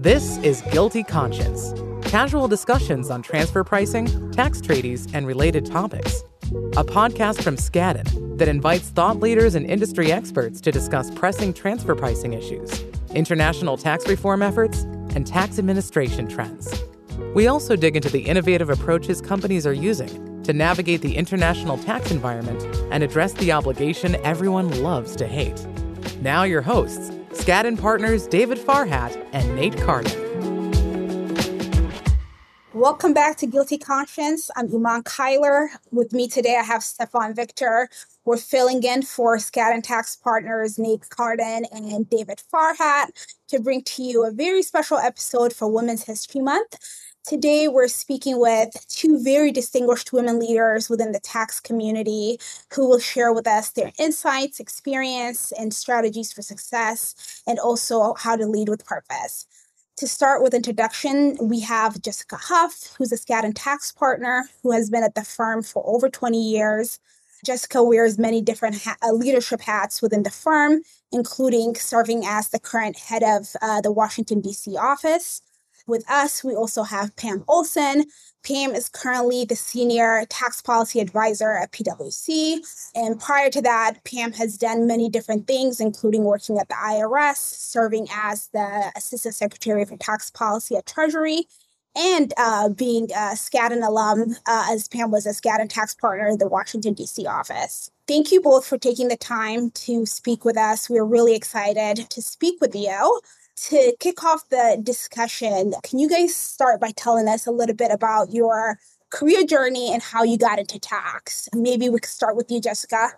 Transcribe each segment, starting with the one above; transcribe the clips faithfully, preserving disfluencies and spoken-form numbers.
This is Guilty Conscience, casual discussions on transfer pricing, tax treaties, and related topics. A podcast from Skadden that invites thought leaders and industry experts to discuss pressing transfer pricing issues, international tax reform efforts, and tax administration trends. We also dig into the innovative approaches companies are using to navigate the international tax environment and address the obligation everyone loves to hate. Now your hosts, Skadden partners David Farhat and Nate Carden. Welcome back to Guilty Conscience. I'm Iman Kyler. With me today, I have Stefan Victor. We're filling in for Skadden Tax partners Nate Carden and David Farhat to bring to you a very special episode for Women's History Month. Today, we're speaking with two very distinguished women leaders within the tax community who will share with us their insights, experience, and strategies for success, and also how to lead with purpose. To start with introduction, we have Jessica Huff, who's a Skadden tax partner who has been at the firm for over twenty years. Jessica wears many different ha- uh, leadership hats within the firm, including serving as the current head of uh, the Washington, D C office. With us, we also have Pam Olson. Pam is currently the Senior Tax Policy Advisor at P W C. And prior to that, Pam has done many different things, including working at the I R S, serving as the Assistant Secretary for Tax Policy at Treasury, and uh, being a Skadden alum, uh, as Pam was a Skadden tax partner in the Washington, D C office. Thank you both for taking the time to speak with us. We're really excited to speak with you. To kick off the discussion, can you guys start by telling us a little bit about your career journey and how you got into tax? Maybe we could start with you, Jessica.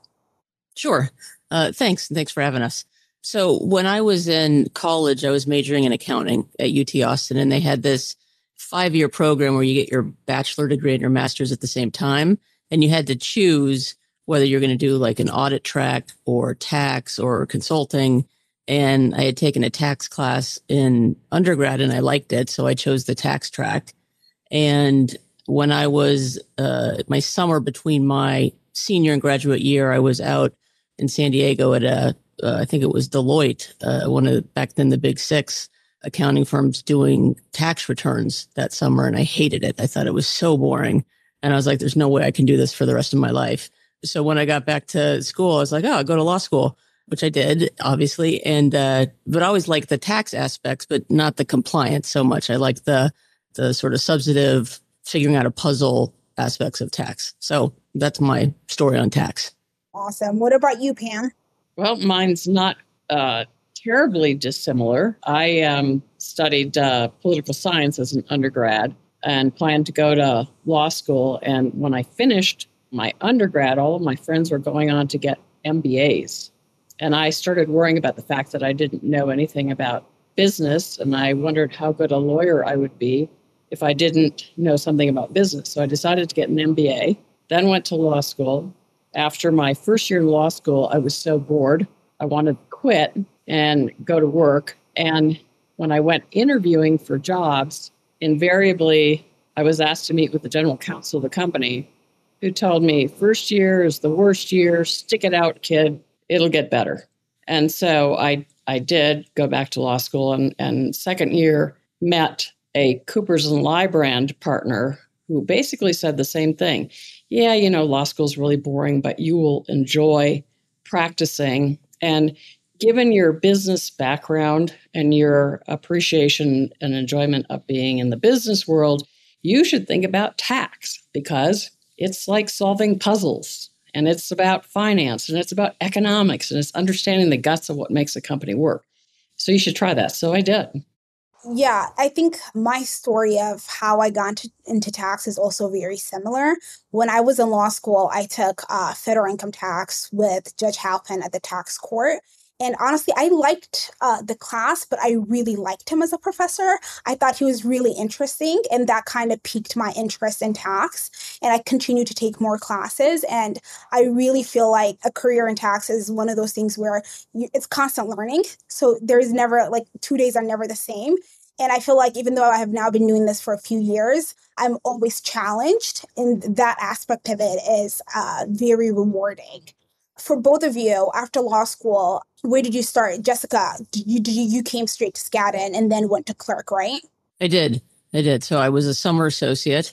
Sure. Uh, thanks. Thanks for having us. So when I was in college, I was majoring in accounting at U T Austin, and they had this five-year program where you get your bachelor degree and your master's at the same time. And you had to choose whether you're going to do like an audit track or tax or consulting. And I had taken a tax class in undergrad and I liked it. So I chose the tax track. And when I was, uh, my summer between my senior and graduate year, I was out in San Diego at a, uh, I think it was Deloitte, uh, one of the, back then the big six accounting firms doing tax returns that summer. And I hated it. I thought it was so boring. And I was like, there's no way I can do this for the rest of my life. So when I got back to school, I was like, oh, I'll go to law school, which I did, obviously. And, uh, but I always liked the tax aspects, but not the compliance so much. I liked the, the sort of substantive figuring out a puzzle aspects of tax. So that's my story on tax. Awesome. What about you, Pam? Well, mine's not uh, terribly dissimilar. I um, studied uh, political science as an undergrad and planned to go to law school. And when I finished my undergrad, all of my friends were going on to get M B As. And I started worrying about the fact that I didn't know anything about business. And I wondered how good a lawyer I would be if I didn't know something about business. So I decided to get an M B A, then went to law school. After my first year in law school, I was so bored. I wanted to quit and go to work. And when I went interviewing for jobs, invariably, I was asked to meet with the general counsel of the company, who told me, first year is the worst year. Stick it out, kid. It'll get better. And so I I did go back to law school, and, and second year met a Coopers and Lybrand partner who basically said the same thing. Yeah, you know, law school's really boring, but you will enjoy practicing. And given your business background and your appreciation and enjoyment of being in the business world, you should think about tax because it's like solving puzzles. And it's about finance, and it's about economics, and it's understanding the guts of what makes a company work. So you should try that. So I did. Yeah, I think my story of how I got into, into tax is also very similar. When I was in law school, I took uh, federal income tax with Judge Halpin at the tax court. And honestly, I liked uh, the class, but I really liked him as a professor. I thought he was really interesting, and that kind of piqued my interest in tax. And I continued to take more classes. And I really feel like a career in tax is one of those things where you, it's constant learning. So there's never, like, two days are never the same. And I feel like even though I have now been doing this for a few years, I'm always challenged. And that aspect of it is uh, very rewarding. For both of you, after law school, where did you start? Jessica, did you, did you, you came straight to Skadden and then went to clerk, right? I did. I did. So I was a summer associate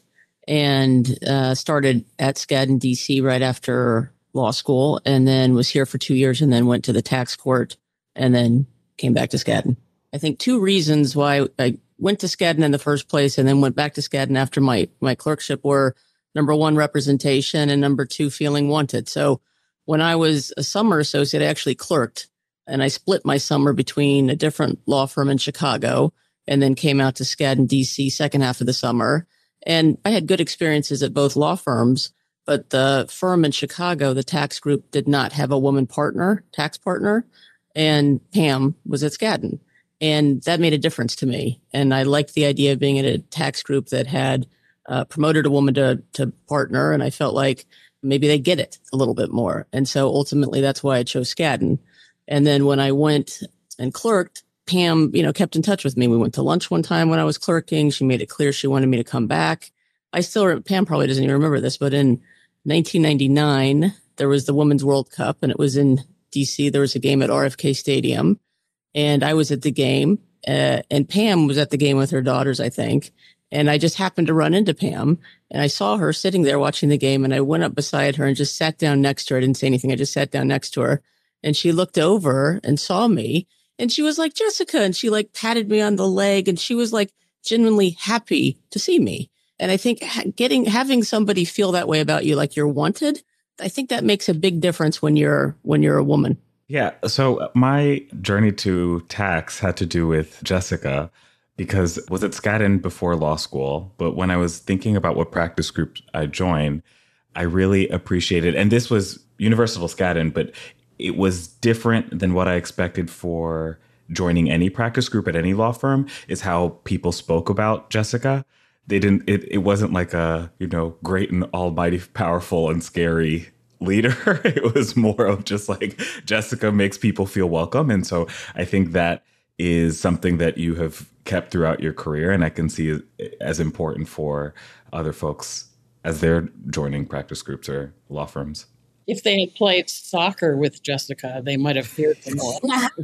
and uh, started at Skadden, D C right after law school, and then was here for two years and then went to the tax court and then came back to Skadden. I think two reasons why I went to Skadden in the first place and then went back to Skadden after my, my clerkship were number one, representation, and number two, feeling wanted. So when I was a summer associate, I actually clerked, and I split my summer between a different law firm in Chicago and then came out to Skadden, D C second half of the summer. And I had good experiences at both law firms, but the firm in Chicago, the tax group, did not have a woman partner, tax partner, and Pam was at Skadden. And that made a difference to me. And I liked the idea of being in a tax group that had uh, promoted a woman to, to partner. And I felt like maybe they get it a little bit more. And so ultimately, that's why I chose Skadden. And then when I went and clerked, Pam, you know, kept in touch with me. We went to lunch one time when I was clerking. She made it clear she wanted me to come back. I still, Pam probably doesn't even remember this, but in nineteen ninety-nine, there was the Women's World Cup, and it was in D C. There was a game at R F K Stadium, and I was at the game, uh, and Pam was at the game with her daughters, I think. And I just happened to run into Pam, and I saw her sitting there watching the game, and I went up beside her and just sat down next to her. I didn't say anything. I just sat down next to her, and she looked over and saw me. And she was like, Jessica, and she like patted me on the leg, and she was like genuinely happy to see me. And I think getting, having somebody feel that way about you, like you're wanted, I think that makes a big difference when you're, when you're a woman. Yeah. So my journey to tax had to do with Jessica, because I was at Skadden before law school. But when I was thinking about what practice group I joined, I really appreciated, and this was Universal Skadden, but it was different than what I expected for joining any practice group at any law firm, is how people spoke about Jessica. They didn't, it, it wasn't like a, you know, great and almighty, powerful and scary leader. It was more of just like, Jessica makes people feel welcome. And so I think that is something that you have kept throughout your career, and I can see as important for other folks as they're joining practice groups or law firms. If they had played soccer with Jessica, they might have feared her more.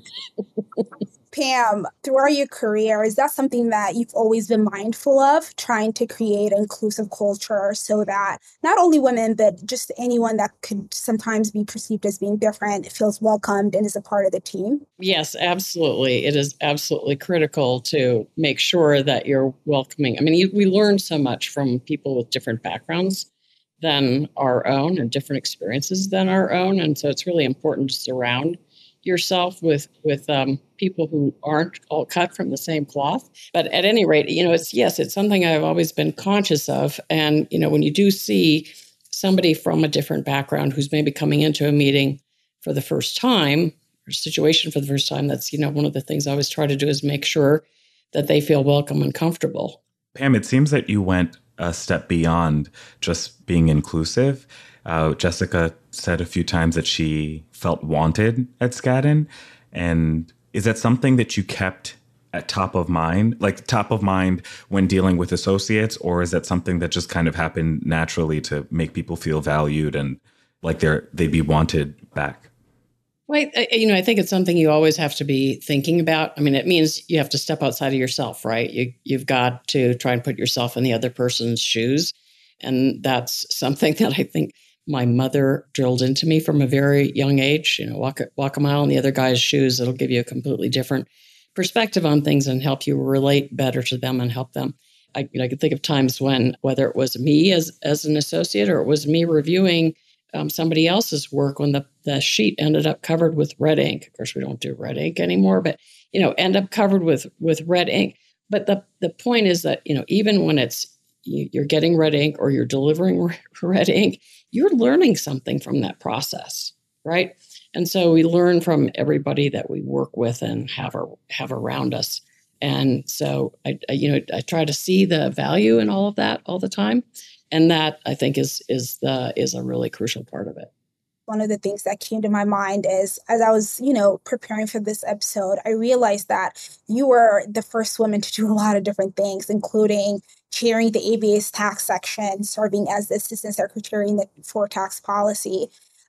Pam, throughout your career, is that something that you've always been mindful of, trying to create an inclusive culture so that not only women, but just anyone that could sometimes be perceived as being different feels welcomed and is a part of the team? Yes, absolutely. It is absolutely critical to make sure that you're welcoming. I mean, you, we learn so much from people with different backgrounds than our own and different experiences than our own. And so it's really important to surround yourself with with um, people who aren't all cut from the same cloth. But at any rate, you know, it's, yes, it's something I've always been conscious of. And, you know, when you do see somebody from a different background who's maybe coming into a meeting for the first time, or situation for the first time, that's, you know, one of the things I always try to do is make sure that they feel welcome and comfortable. Pam, it seems that you went a step beyond just being inclusive. Uh, Jessica said a few times that she felt wanted at Skadden. And is that something that you kept at top of mind, like top of mind when dealing with associates? Or is that something that just kind of happened naturally to make people feel valued and like they're, they'd be wanted back? Well, I, you know, I think it's something you always have to be thinking about. I mean, it means you have to step outside of yourself, right? You, you've got to try and put yourself in the other person's shoes. And that's something that I think my mother drilled into me from a very young age. You know, walk, walk a mile in the other guy's shoes. It'll give you a completely different perspective on things and help you relate better to them and help them. I, you know, I could think of times when, whether it was me as, as an associate or it was me reviewing Um, somebody else's work, when the, the sheet ended up covered with red ink. Of course, we don't do red ink anymore, but, you know, end up covered with, with red ink. But the, the point is that, you know, even when it's, you, you're getting red ink or you're delivering red ink, you're learning something from that process, right? And so we learn from everybody that we work with and have, our, have around us. And so, I, I, you know, I try to see the value in all of that all the time. And that, I think, is is the is a really crucial part of it. One of the things that came to my mind is, as I was, you know, preparing for this episode, I realized that you were the first woman to do a lot of different things, including chairing the A B A's tax section, serving as the assistant secretary in the, for tax policy.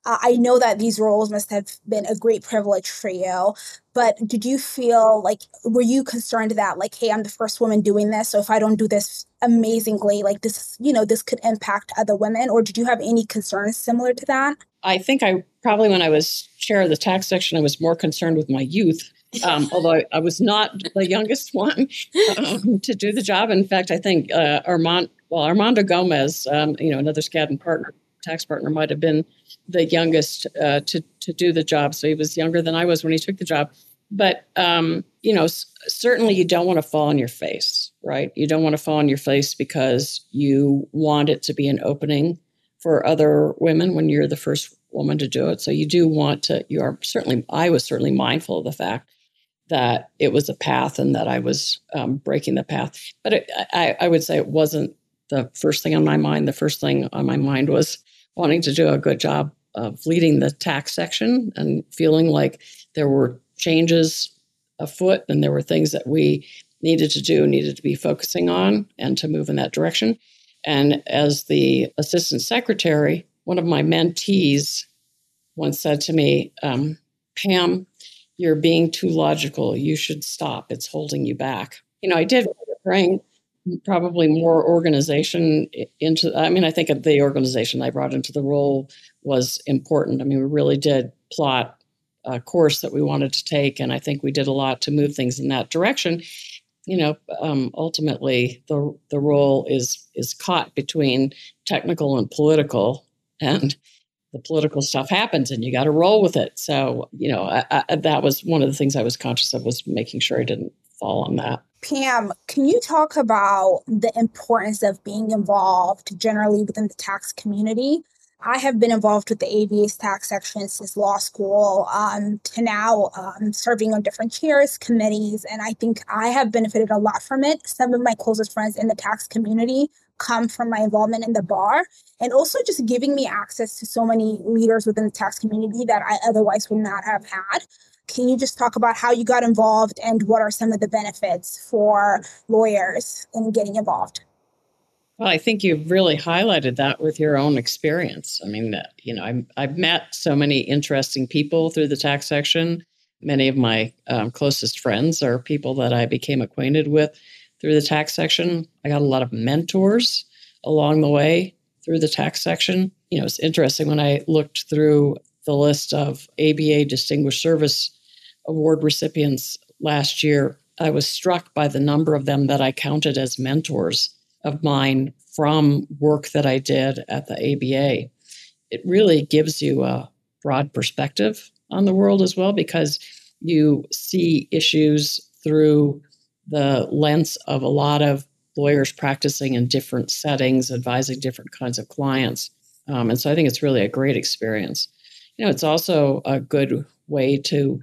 Uh, I know that these roles must have been a great privilege for you, but did you feel like, were you concerned that like, hey, I'm the first woman doing this, so if I don't do this amazingly, like this, you know, this could impact other women? Or did you have any concerns similar to that? I think I probably, when I was chair of the tax section, I was more concerned with my youth, um, although I, I was not the youngest one um, to do the job. In fact, I think uh, Armand, well, Armando Gomez, um, you know, another Skadden partner, tax partner, might have been the youngest uh, to to do the job. So he was younger than I was when he took the job. But, um, you know, s- certainly you don't want to fall on your face, right? You don't want to fall on your face because you want it to be an opening for other women when you're the first woman to do it. So you do want to, you are certainly, I was certainly mindful of the fact that it was a path and that I was um, breaking the path. But it, I, I would say it wasn't the first thing on my mind. The first thing on my mind was wanting to do a good job of leading the tax section and feeling like there were changes afoot and there were things that we needed to do, needed to be focusing on and to move in that direction. And as the assistant secretary, one of my mentees once said to me, um, Pam, you're being too logical. You should stop. It's holding you back. You know, I did bring probably more organization into, I mean, I think the organization I brought into the role was important. I mean, we really did plot a course that we wanted to take. And I think we did a lot to move things in that direction. You know, um, ultimately, the the role is is caught between technical and political, and the political stuff happens, and you got to roll with it. So, you know, I, I, that was one of the things I was conscious of, was making sure I didn't fall on that. Pam, can you talk about the importance of being involved generally within the tax community? I have been involved with the A B A's tax section since law school um, to now um, serving on different chairs, committees, and I think I have benefited a lot from it. Some of my closest friends in the tax community come from my involvement in the bar, and also just giving me access to so many leaders within the tax community that I otherwise would not have had. Can you just talk about how you got involved and what are some of the benefits for lawyers in getting involved? Well, I think you've really highlighted that with your own experience. I mean, you know, I, I've met so many interesting people through the tax section. Many of my um, closest friends are people that I became acquainted with through the tax section. I got a lot of mentors along the way through the tax section. You know, it's interesting when I looked through the list of A B A Distinguished Service Award recipients last year, I was struck by the number of them that I counted as mentors of mine from work that I did at the A B A. It really gives you a broad perspective on the world as well, because you see issues through the lens of a lot of lawyers practicing in different settings, advising different kinds of clients. Um, and so I think it's really a great experience. You know, it's also a good way to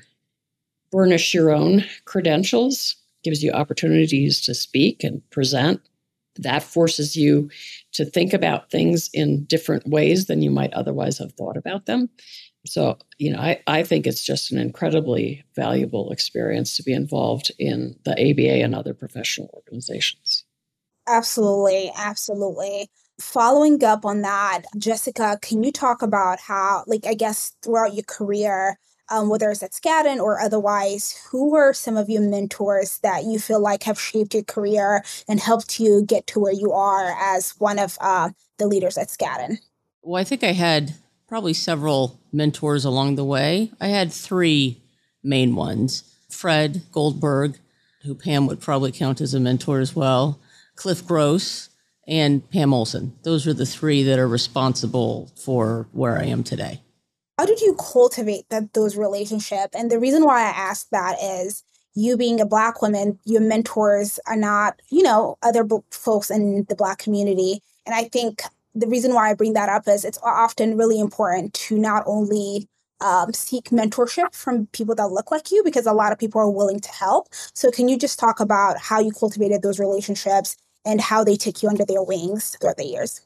burnish your own credentials, gives you opportunities to speak and present. That forces you to think about things in different ways than you might otherwise have thought about them. So, you know, I, I think it's just an incredibly valuable experience to be involved in the A B A and other professional organizations. Absolutely, absolutely. Following up on that, Jessica, can you talk about how, like, I guess throughout your career, um, whether it's at Skadden or otherwise, who were some of your mentors that you feel like have shaped your career and helped you get to where you are as one of uh, the leaders at Skadden? Well, I think I had probably several mentors along the way. I had three main ones. Fred Goldberg, who Pam would probably count as a mentor as well, Cliff Gross, and Pam Olson. Those are the three that are responsible for where I am today. How did you cultivate that those relationships? And the reason why I ask that is you being a Black woman, your mentors are not, you know, other b- folks in the Black community. And I think the reason why I bring that up is it's often really important to not only um, seek mentorship from people that look like you, because a lot of people are willing to help. So can you just talk about how you cultivated those relationships and how they took you under their wings throughout the years?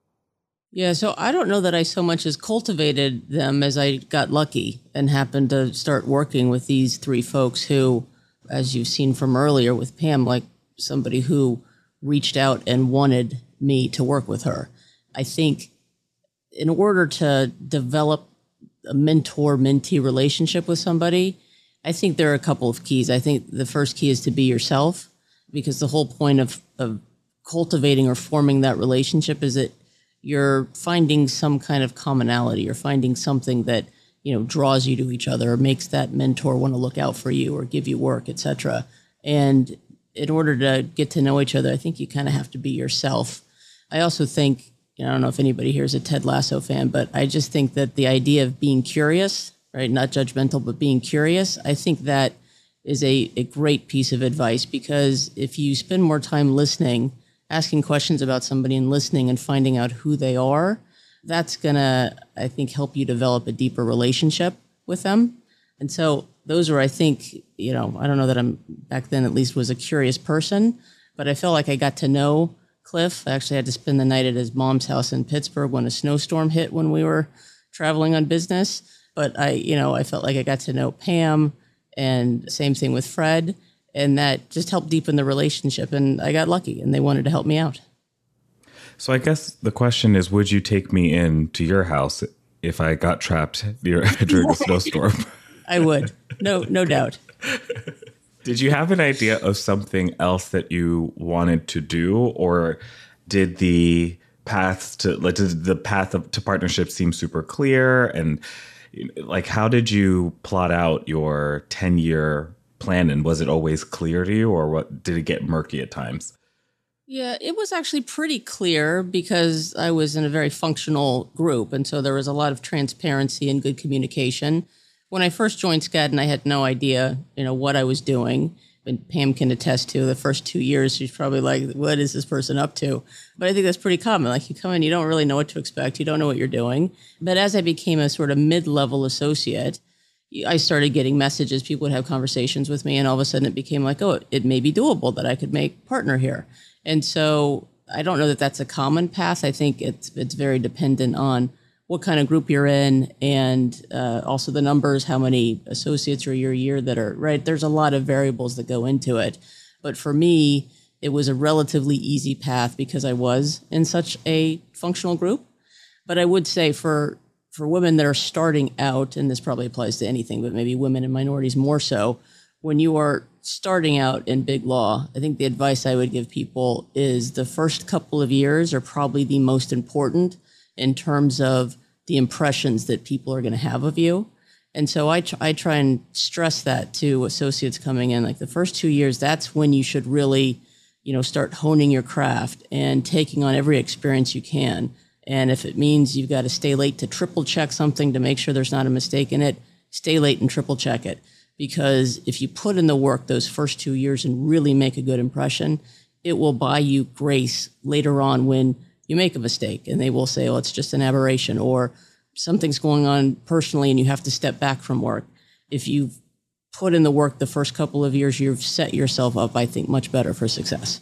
Yeah, so I don't know that I so much as cultivated them as I got lucky and happened to start working with these three folks who, as you've seen from earlier with Pam, like somebody who reached out and wanted me to work with her. I think in order to develop a mentor-mentee relationship with somebody, I think there are a couple of keys. I think the first key is to be yourself, because the whole point of, of cultivating or forming that relationship is that you're finding some kind of commonality. You're finding something that, you know, draws you to each other or makes that mentor want to look out for you or give you work, et cetera. And in order to get to know each other, I think you kind of have to be yourself. I also think, you know, I don't know if anybody here is a Ted Lasso fan, but I just think that the idea of being curious, right, not judgmental, but being curious, I think that is a, a great piece of advice, because if you spend more time listening, asking questions about somebody and listening and finding out who they are, that's going to, I think, help you develop a deeper relationship with them. And so those are, I think, you know, I don't know that I'm back then at least was a curious person, but I felt like I got to know Cliff. I actually had to spend the night at his mom's house in Pittsburgh when a snowstorm hit when we were traveling on business. But I, you know, I felt like I got to know Pam, and same thing with Fred. And that just helped deepen the relationship. And I got lucky and they wanted to help me out. So I guess the question is, would you take me in to your house if I got trapped during a snowstorm? I would. No, no doubt. Did you have an idea of something else that you wanted to do, or did the paths to like did the path of, to partnership seem super clear? And like, how did you plot out your ten year plan? And was it always clear to you, or what did it get murky at times? Yeah, it was actually pretty clear because I was in a very functional group. And so there was a lot of transparency and good communication. When I first joined Skadden, I had no idea, you know, what I was doing. And Pam can attest to the first two years, she's probably like, what is this person up to? But I think that's pretty common. Like, you come in, you don't really know what to expect. You don't know what you're doing. But as I became a sort of mid-level associate, I started getting messages. People would have conversations with me, and all of a sudden it became like, oh, it may be doable that I could make partner here. And so I don't know that that's a common path. I think it's it's very dependent on what kind of group you're in, and uh, also the numbers, how many associates are your year that are, right? There's a lot of variables that go into it. But for me, it was a relatively easy path because I was in such a functional group. But I would say for for women that are starting out, and this probably applies to anything, but maybe women and minorities more so, when you are starting out in big law, I think the advice I would give people is the first couple of years are probably the most important in terms of the impressions that people are going to have of you. And so I, tr- I try and stress that to associates coming in, like the first two years, that's when you should really, you know, start honing your craft and taking on every experience you can. And if it means you've got to stay late to triple check something to make sure there's not a mistake in it, stay late and triple check it. Because if you put in the work those first two years and really make a good impression, it will buy you grace later on when you make a mistake and they will say, oh, it's just an aberration, or something's going on personally and you have to step back from work. If you've put in the work the first couple of years, you've set yourself up, I think, much better for success.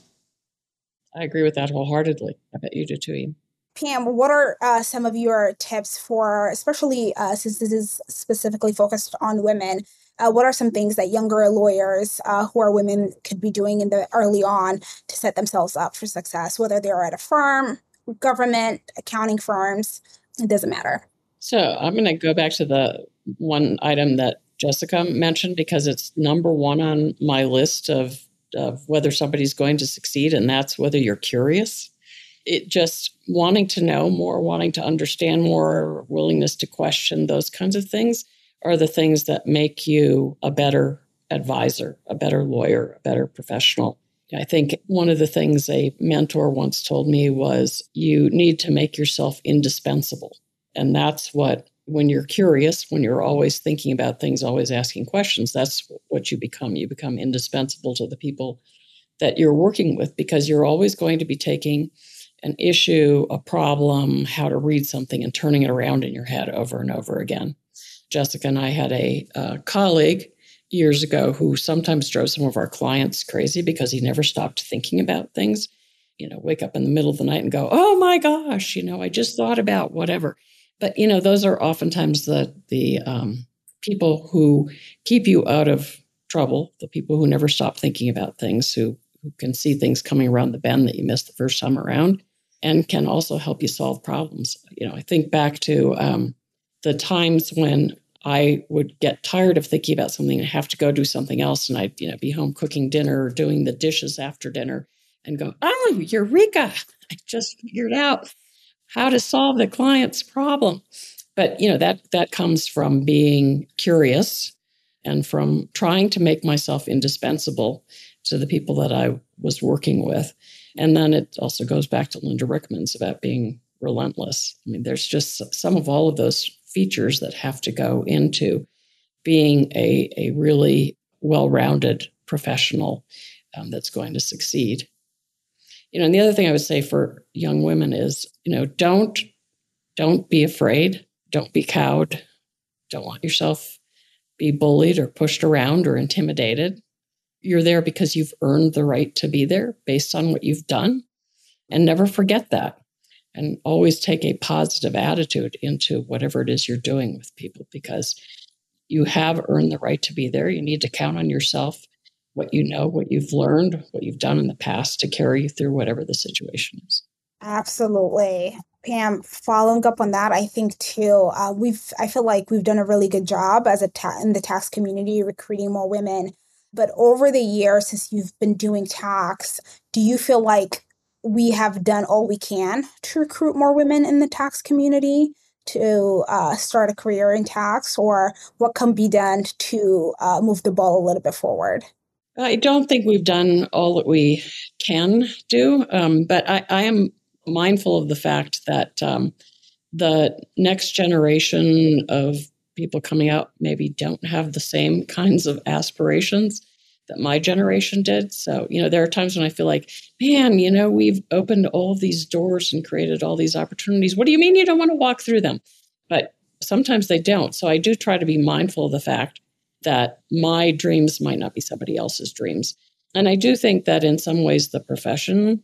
I agree with that wholeheartedly. I bet you do too, Ian. Pam, what are uh, some of your tips for, especially uh, since this is specifically focused on women, uh, what are some things that younger lawyers uh, who are women could be doing in the early on to set themselves up for success, whether they're at a firm, government, accounting firms, it doesn't matter. So I'm going to go back to the one item that Jessica mentioned, because it's number one on my list of, of whether somebody's going to succeed, and that's whether you're curious. It just wanting to know more, wanting to understand more, willingness to question, those kinds of things are the things that make you a better advisor, a better lawyer, a better professional. I think one of the things a mentor once told me was you need to make yourself indispensable. And that's what, when you're curious, when you're always thinking about things, always asking questions, that's what you become. You become indispensable to the people that you're working with, because you're always going to be taking an issue, a problem, how to read something and turning it around in your head over and over again. Jessica and I had a uh, colleague years ago who sometimes drove some of our clients crazy because he never stopped thinking about things. You know, wake up in the middle of the night and go, oh my gosh, you know, I just thought about whatever. But, you know, those are oftentimes the the um, people who keep you out of trouble, the people who never stop thinking about things, who, who can see things coming around the bend that you missed the first time around, and can also help you solve problems. You know, I think back to um, the times when I would get tired of thinking about something and have to go do something else, and I'd, you know, be home cooking dinner or doing the dishes after dinner and go, oh, eureka, I just figured out how to solve the client's problem. But, you know, that that comes from being curious and from trying to make myself indispensable to the people that I was working with. And then it also goes back to Linda Rickman's about being relentless. I mean, there's just some of all of those features that have to go into being a, a really well-rounded professional um, that's going to succeed. You know, and the other thing I would say for young women is, you know, don't don't be afraid, don't be cowed, don't let yourself be bullied or pushed around or intimidated. You're there because you've earned the right to be there based on what you've done, and never forget that. And always take a positive attitude into whatever it is you're doing with people, because you have earned the right to be there. You need to count on yourself, what you know, what you've learned, what you've done in the past to carry you through whatever the situation is. Absolutely. Pam, following up on that, I think too, uh, we've, I feel like we've done a really good job as a ta- in the tax community recruiting more women. But over the years, since you've been doing tax, do you feel like we have done all we can to recruit more women in the tax community to uh, start a career in tax, or what can be done to uh, move the ball a little bit forward? I don't think we've done all that we can do, um, but I, I am mindful of the fact that um, the next generation of people coming out maybe don't have the same kinds of aspirations that my generation did. So, you know, there are times when I feel like, man, you know, we've opened all of these doors and created all these opportunities. What do you mean you don't want to walk through them? But sometimes they don't. So I do try to be mindful of the fact that my dreams might not be somebody else's dreams. And I do think that in some ways the profession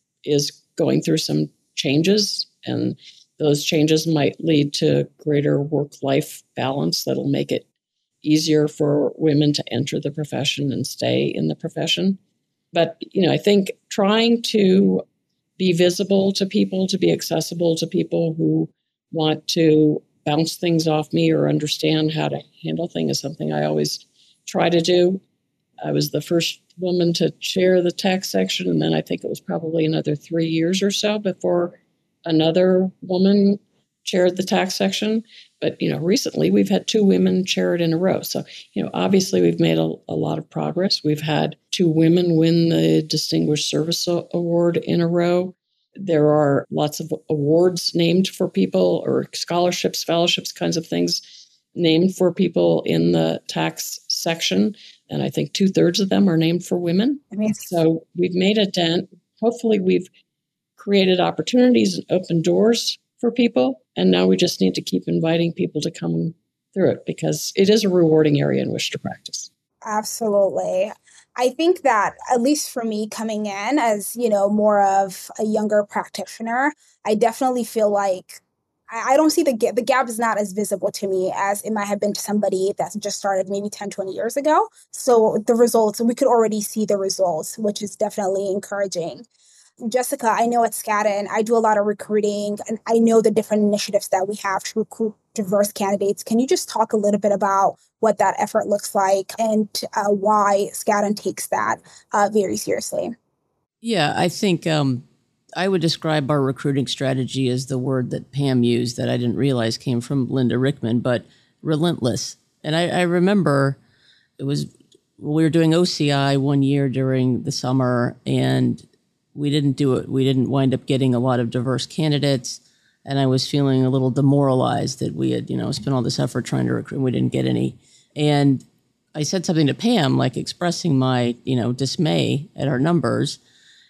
is going through some changes, and those changes might lead to greater work-life balance that'll make it easier for women to enter the profession and stay in the profession. But, you know, I think trying to be visible to people, to be accessible to people who want to bounce things off me or understand how to handle things is something I always try to do. I was the first woman to chair the tax section, and then I think it was probably another three years or so before another woman chaired the tax section. But, you know, recently we've had two women chair it in a row. So, you know, obviously we've made a, a lot of progress. We've had two women win the Distinguished Service Award in a row. There are lots of awards named for people, or scholarships, fellowships, kinds of things named for people in the tax section. And I think two thirds of them are named for women. Amazing. So we've made a dent. Hopefully we've created opportunities and opened doors for people. And now we just need to keep inviting people to come through it, because it is a rewarding area in which to practice. Absolutely. I think that, at least for me coming in as, you know, more of a younger practitioner, I definitely feel like I, I don't see the gap. The gap is not as visible to me as it might have been to somebody that's just started maybe ten, twenty years ago. So the results, we could already see the results, which is definitely encouraging. Jessica, I know at Skadden, I do a lot of recruiting, and I know the different initiatives that we have to recruit diverse candidates. Can you just talk a little bit about what that effort looks like and uh, why Skadden takes that uh, very seriously? Yeah, I think um, I would describe our recruiting strategy as the word that Pam used that I didn't realize came from Linda Rickman, but relentless. And I, I remember it was, we were doing O C I one year during the summer, and we didn't do it. We didn't wind up getting a lot of diverse candidates. And I was feeling a little demoralized that we had, you know, spent all this effort trying to recruit and we didn't get any. And I said something to Pam, like expressing my, you know, dismay at our numbers.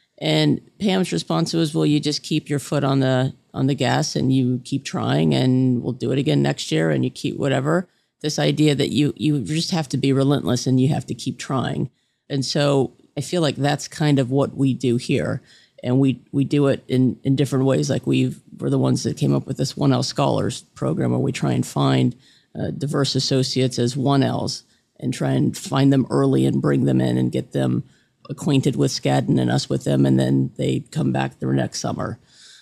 And Pam's response was, well, you just keep your foot on the, on the gas and you keep trying, and we'll do it again next year, and you keep whatever. This idea that you, you just have to be relentless and you have to keep trying. And so I feel like that's kind of what we do here. And we, we do it in, in different ways. Like we've, we're the ones that came up with this one L Scholars program, where we try and find uh, diverse associates as one Ls and try and find them early and bring them in and get them acquainted with Skadden and us with them. And then they come back the next summer.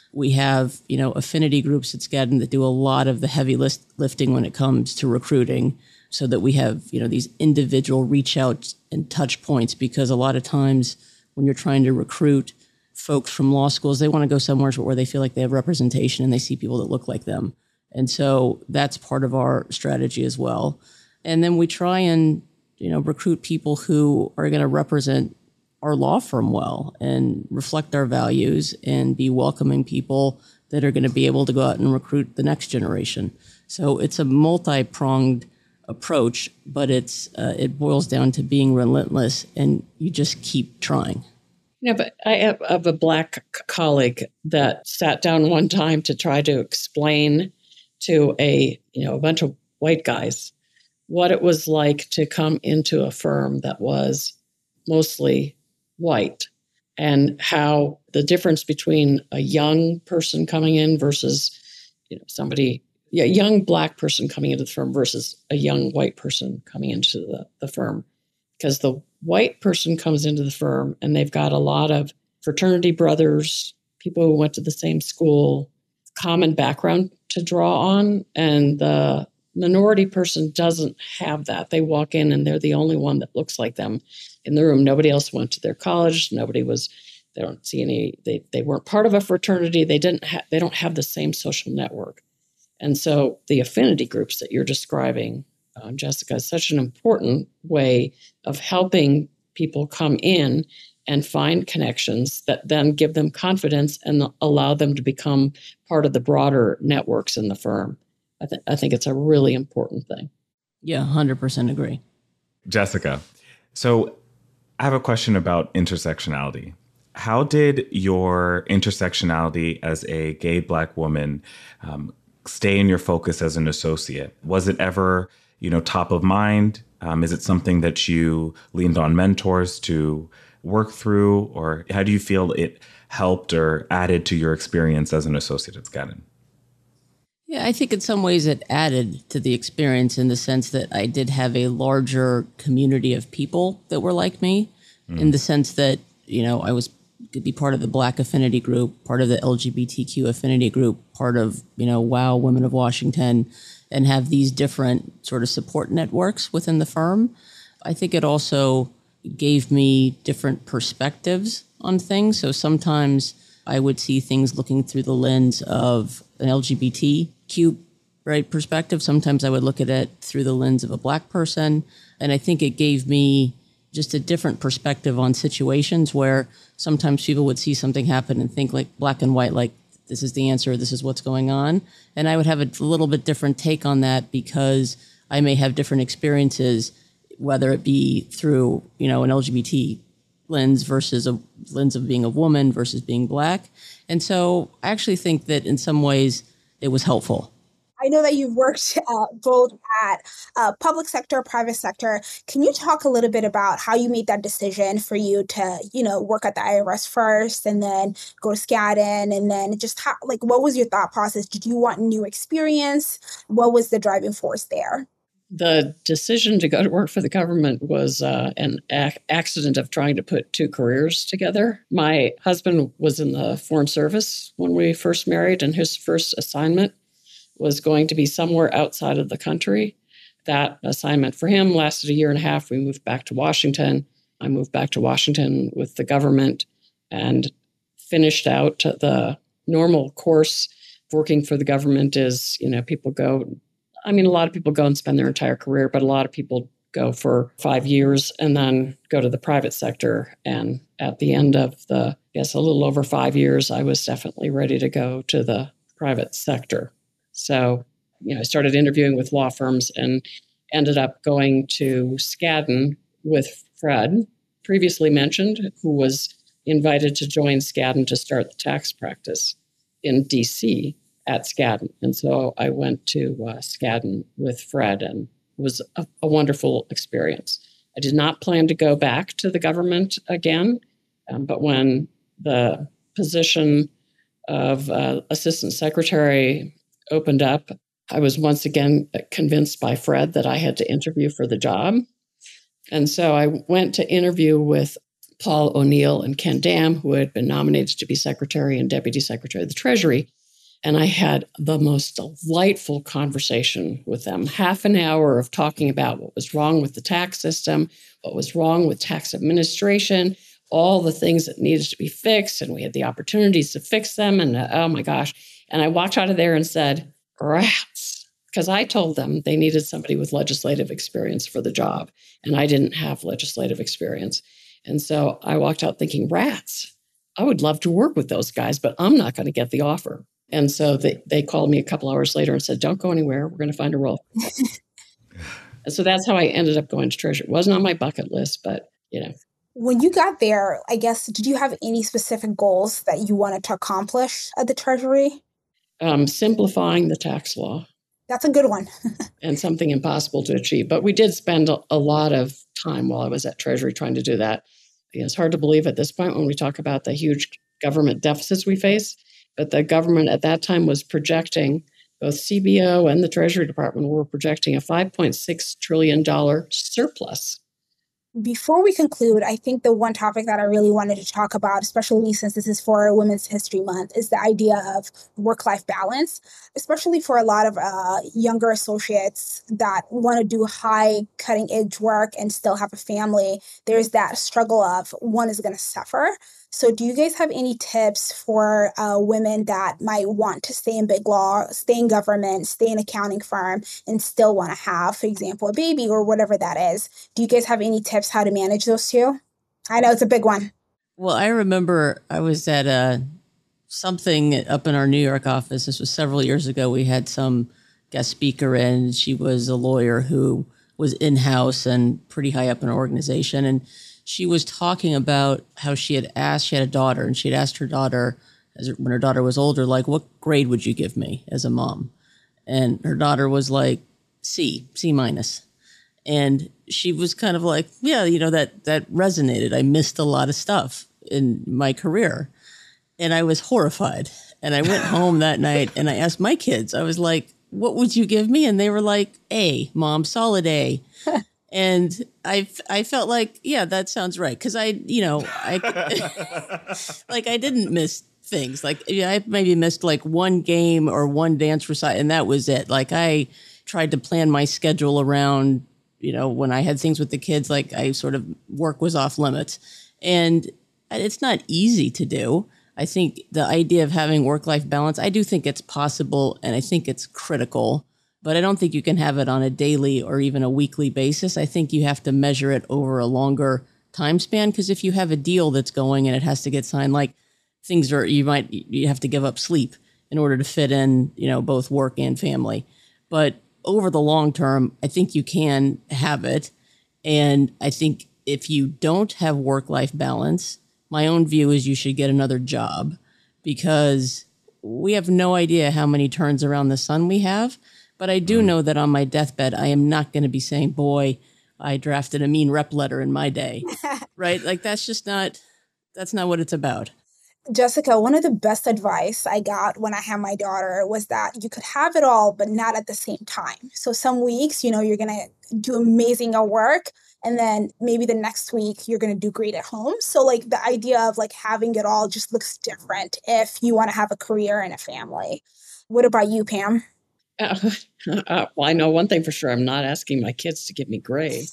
We have, you know, affinity groups at Skadden that do a lot of the heavy list, lifting when it comes to recruiting, so that we have, you know, these individual reach outs and touch points, because a lot of times when you're trying to recruit folks from law schools, they want to go somewhere where they feel like they have representation and they see people that look like them. And so that's part of our strategy as well. And then we try and, you know, recruit people who are going to represent our law firm well and reflect our values and be welcoming people that are going to be able to go out and recruit the next generation. So it's a multi-pronged approach, but it's uh, it boils down to being relentless, and you just keep trying. Yeah, but I have, I have a Black colleague that sat down one time to try to explain to a you know a bunch of white guys what it was like to come into a firm that was mostly white, and how the difference between a young person coming in versus you know somebody yeah, a young Black person coming into the firm versus a young white person coming into the, the firm. Because the white person comes into the firm and they've got a lot of fraternity brothers, people who went to the same school, common background to draw on. And the minority person doesn't have that. They walk in and they're the only one that looks like them in the room. Nobody else went to their college. Nobody was, they don't see any, they, they weren't part of a fraternity. They didn't have, they don't have the same social network. And so the affinity groups that you're describing, uh, Jessica, is such an important way of helping people come in and find connections that then give them confidence and allow them to become part of the broader networks in the firm. I, th- I think it's a really important thing. Yeah, one hundred percent agree. Jessica, so I have a question about intersectionality. How did your intersectionality as a gay Black woman um, stay in your focus as an associate? Was it ever, you know, top of mind? Um, is it something that you leaned on mentors to work through, or how do you feel it helped or added to your experience as an associate at Skadden? Yeah, I think in some ways it added to the experience in the sense that I did have a larger community of people that were like me, mm. in the sense that, you know, I was could be part of the Black affinity group, part of the L G B T Q affinity group, part of, you know, WOW, Women of Washington, and have these different sort of support networks within the firm. I think it also gave me different perspectives on things. So sometimes I would see things looking through the lens of an L G B T Q right perspective. Sometimes I would look at it through the lens of a Black person. And I think it gave me just a different perspective on situations where sometimes people would see something happen and think like black and white, like this is the answer, this is what's going on. And I would have a little bit different take on that because I may have different experiences, whether it be through, you know, an L G B T lens versus a lens of being a woman versus being Black. And so I actually think that in some ways it was helpful. I know that you've worked uh, both at uh, public sector, private sector. Can you talk a little bit about how you made that decision for you to, you know, work at the I R S first and then go to Skadden, and then just how, like, what was your thought process? Did you want new experience? What was the driving force there? The decision to go to work for the government was uh, an ac- accident of trying to put two careers together. My husband was in the Foreign Service when we first married, and his first assignment was going to be somewhere outside of the country. That assignment for him lasted a year and a half. We moved back to Washington. I moved back to Washington with the government and finished out the normal course. Working for the government is, you know, people go, I mean, a lot of people go and spend their entire career, but a lot of people go for five years and then go to the private sector. And at the end of the, I guess, a little over five years, I was definitely ready to go to the private sector. So, you know, I started interviewing with law firms and ended up going to Skadden with Fred, previously mentioned, who was invited to join Skadden to start the tax practice in D C at Skadden. And so I went to uh, Skadden with Fred, and it was a, a wonderful experience. I did not plan to go back to the government again, um, but when the position of uh, assistant secretary opened up, I was once again convinced by Fred that I had to interview for the job. And so I went to interview with Paul O'Neill and Ken Dam, who had been nominated to be Secretary and Deputy Secretary of the Treasury. And I had the most delightful conversation with them, half an hour of talking about what was wrong with the tax system, what was wrong with tax administration, all the things that needed to be fixed. And we had the opportunities to fix them. And uh, oh my gosh. And I walked out of there and said, rats, because I told them they needed somebody with legislative experience for the job. And I didn't have legislative experience. And so I walked out thinking, rats, I would love to work with those guys, but I'm not going to get the offer. And so they, they called me a couple hours later and said, don't go anywhere. We're going to find a role. And so that's how I ended up going to Treasury. It wasn't on my bucket list, but, you know. When you got there, I guess, did you have any specific goals that you wanted to accomplish at the Treasury? Um, simplifying the tax law. That's a good one. And something impossible to achieve. But we did spend a, a lot of time while I was at Treasury trying to do that. It's hard to believe at this point when we talk about the huge government deficits we face. But the government at that time was projecting, both C B O and the Treasury Department were projecting a five point six trillion dollars surplus. Before we conclude, I think the one topic that I really wanted to talk about, especially since this is for Women's History Month, is the idea of work-life balance, especially for a lot of uh, younger associates that want to do high cutting-edge work and still have a family. There's that struggle of one is going to suffer. So do you guys have any tips for uh, women that might want to stay in big law, stay in government, stay in accounting firm, and still want to have, for example, a baby or whatever that is? Do you guys have any tips how to manage those two? I know it's a big one. Well, I remember I was at a, something up in our New York office. This was several years ago. We had some guest speaker in. She was a lawyer who was in-house and pretty high up in our organization. And she was talking about how she had asked, she had a daughter, and she had asked her daughter, as when her daughter was older, like, what grade would you give me as a mom? And her daughter was like, C, C minus. And she was kind of like, yeah, you know, that that resonated. I missed a lot of stuff in my career. And I was horrified. And I went home that night and I asked my kids, I was like, what would you give me? And they were like, A, Mom, solid A. And I, I felt like, yeah, that sounds right. Because I, you know, I like I didn't miss things. Like yeah, I maybe missed like one game or one dance recital, and that was it. Like I tried to plan my schedule around, you know, when I had things with the kids, like I sort of work was off limits. And it's not easy to do. I think the idea of having work-life balance, I do think it's possible and I think it's critical. But I don't think you can have it on a daily or even a weekly basis. I think you have to measure it over a longer time span, because if you have a deal that's going and it has to get signed, like things are, you might, you have to give up sleep in order to fit in, you know, both work and family. But over the long term, I think you can have it. And I think if you don't have work-life balance, my own view is you should get another job, because we have no idea how many turns around the sun we have. But I do know that on my deathbed, I am not going to be saying, boy, I drafted a mean rep letter in my day, right? Like, that's just not, that's not what it's about. Jessica, one of the best advice I got when I had my daughter was that you could have it all, but not at the same time. So some weeks, you know, you're going to do amazing at work. And then maybe the next week you're going to do great at home. So like the idea of like having it all just looks different if you want to have a career and a family. What about you, Pam? Uh, uh, well, I know one thing for sure. I'm not asking my kids to give me grades.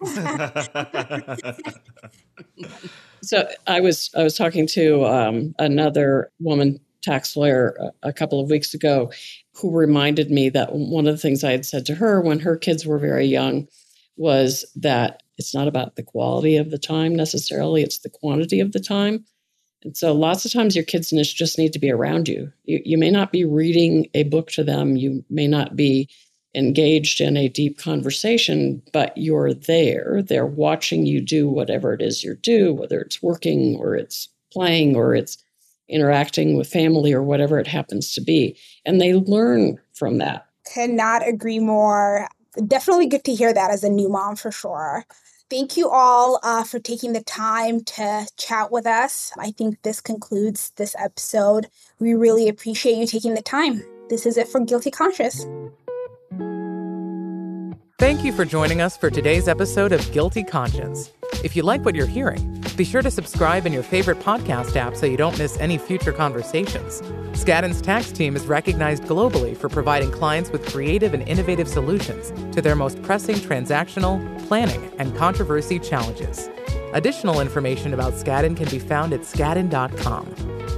So I was I was talking to um, another woman tax lawyer a, a couple of weeks ago who reminded me that one of the things I had said to her when her kids were very young was that it's not about the quality of the time necessarily, it's the quantity of the time. And so lots of times your kids just need to be around you. You, you may not be reading a book to them. You may not be engaged in a deep conversation, but you're there. They're watching you do whatever it is you do, whether it's working or it's playing or it's interacting with family or whatever it happens to be. And they learn from that. Could not agree more. Definitely good to hear that as a new mom for sure. Thank you all uh, for taking the time to chat with us. I think this concludes this episode. We really appreciate you taking the time. This is it for Guilty Conscious. Thank you for joining us for today's episode of Guilty Conscience. If you like what you're hearing, be sure to subscribe in your favorite podcast app so you don't miss any future conversations. Skadden's tax team is recognized globally for providing clients with creative and innovative solutions to their most pressing transactional, planning, and controversy challenges. Additional information about Skadden can be found at skadden dot com.